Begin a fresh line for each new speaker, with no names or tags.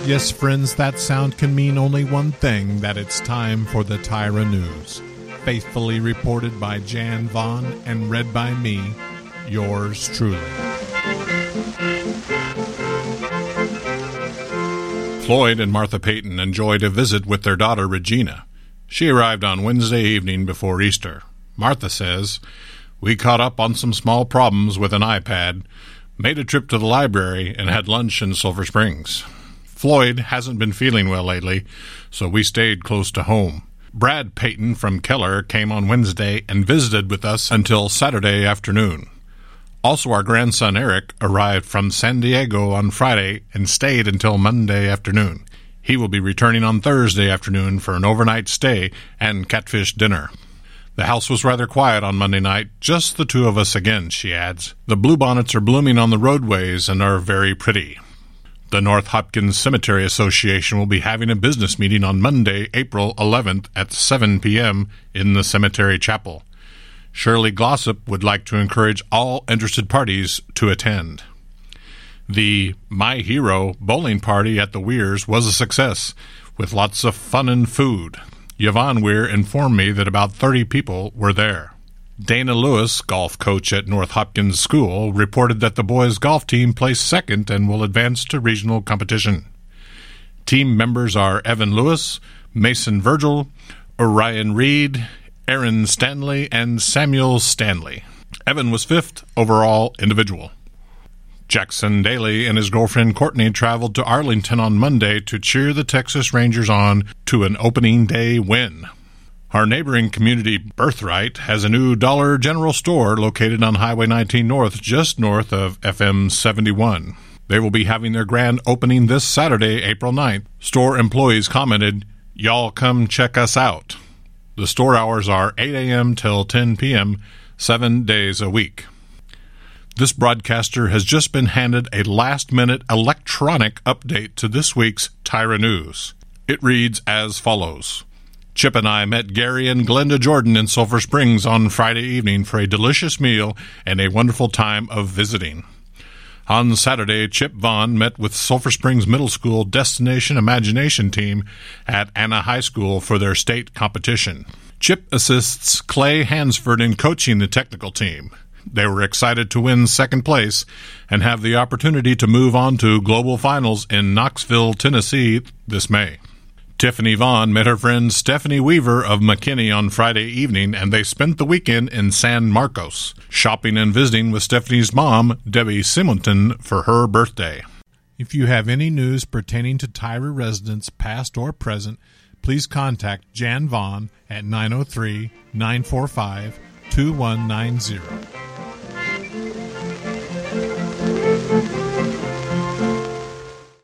Yes, friends, that sound can mean only one thing, that it's time for the Tyra News. Faithfully reported by Jan Vaughn and read by me, yours truly. Floyd and Martha Payton enjoyed a visit with their daughter Regina. She arrived on Wednesday evening before Easter. Martha says, "We caught up on some small problems with an iPad, made a trip to the library, and had lunch in Sulphur Springs. Floyd hasn't been feeling well lately, so we stayed close to home. Brad Payton from Keller came on Wednesday and visited with us until Saturday afternoon. Also, our grandson Eric arrived from San Diego on Friday and stayed until Monday afternoon. He will be returning on Thursday afternoon for an overnight stay and catfish dinner. The house was rather quiet on Monday night, just the two of us again," she adds. "The bluebonnets are blooming on the roadways and are very pretty." The North Hopkins Cemetery Association will be having a business meeting on Monday, April 11th at 7 p.m. in the cemetery chapel. Shirley Glossop would like to encourage all interested parties to attend. The My Hero bowling party at the Weirs was a success, with lots of fun and food. Yvonne Weir informed me that about 30 people were there. Dana Lewis, golf coach at North Hopkins School, reported that the boys' golf team placed second and will advance to regional competition. Team members are Evan Lewis, Mason Virgil, Orion Reed, Aaron Stanley, and Samuel Stanley. Evan was fifth overall individual. Jackson Daly and his girlfriend Courtney traveled to Arlington on Monday to cheer the Texas Rangers on to an opening day win. Our neighboring community, Birthright, has a new Dollar General store located on Highway 19 North, just north of FM 71. They will be having their grand opening this Saturday, April 9th. Store employees commented, "Y'all come check us out." The store hours are 8 a.m. till 10 p.m., 7 days a week. This broadcaster has just been handed a last-minute electronic update to this week's Tyra News. It reads as follows. Chip and I met Gary and Glenda Jordan in Sulphur Springs on Friday evening for a delicious meal and a wonderful time of visiting. On Saturday, Chip Vaughn met with Sulphur Springs Middle School Destination Imagination team at Anna High School for their state competition. Chip assists Clay Hansford in coaching the technical team. They were excited to win second place and have the opportunity to move on to global finals in Knoxville, Tennessee this May. Tiffany Vaughn met her friend Stephanie Weaver of McKinney on Friday evening, and they spent the weekend in San Marcos, shopping and visiting with Stephanie's mom, Debbie Simonton, for her birthday. If you have any news pertaining to Tyra residents, past or present, please contact Jan Vaughn at 903-945-2190.